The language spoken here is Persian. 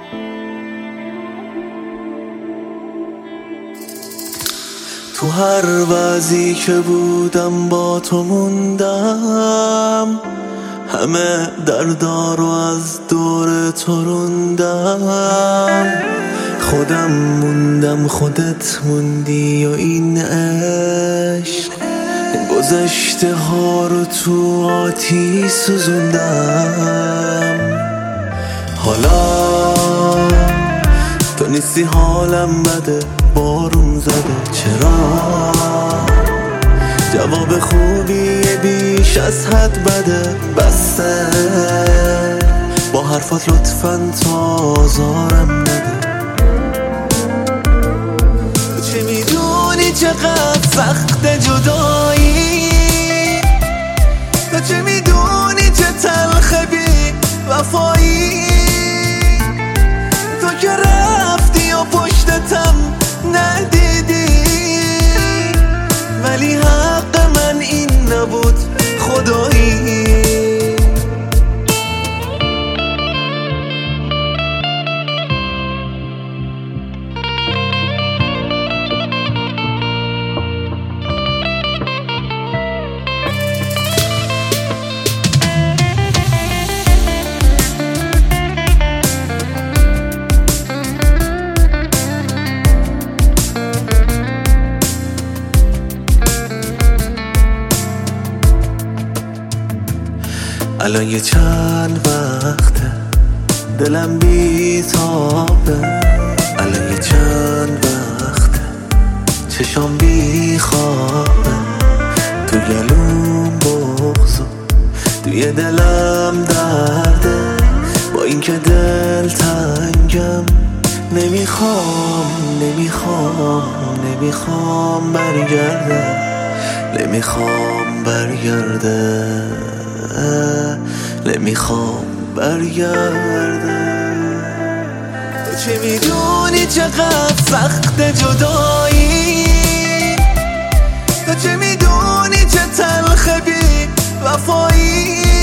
تو هر وضعی که بودم با تو موندم، همه دردا رو از دور تو روندم. خودم موندم خودت موندی و این عشق گذشته ها رو تو آتیش سوزوندم. حالا تو نیستی حالم بده، بارون زده چرا؟ جواب خوبیه بیش از حد بده، بسته با حرفات لطفاً تا آزارم نده. تو چه میدونی چقدر سخت جدایی؟ تو چه میدونی چه تلخ بی وفایی؟ تو که رفتی و پشتتم ندیدی، ولی حق من این نبود خدایی. الان یه چند وقته دلم بی تابه، الان یه چند وقته چشام بی خوابه. تو گلوم بغض و توی دلم درده، با اینکه دل تنگم نمیخوام برگرده، نمیخوام برگرده. تو چه میدونی چقدر سخت جدایی؟ تو چه میدونی چه تلخ بی وفایی؟